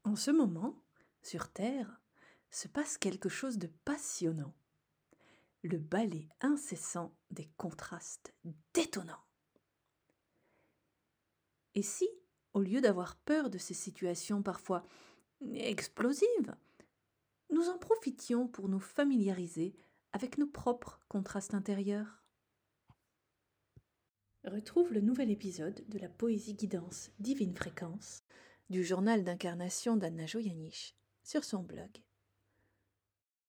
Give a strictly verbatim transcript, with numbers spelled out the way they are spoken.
En ce moment, sur Terre, se passe quelque chose de passionnant. Le ballet incessant des contrastes détonnants. Et si, au lieu d'avoir peur de ces situations parfois explosives, nous en profitions pour nous familiariser avec nos propres contrastes intérieurs? Retrouve le nouvel épisode de la poésie guidance Divine Fréquence du journal d'incarnation d'Anna Joyanich sur son blog.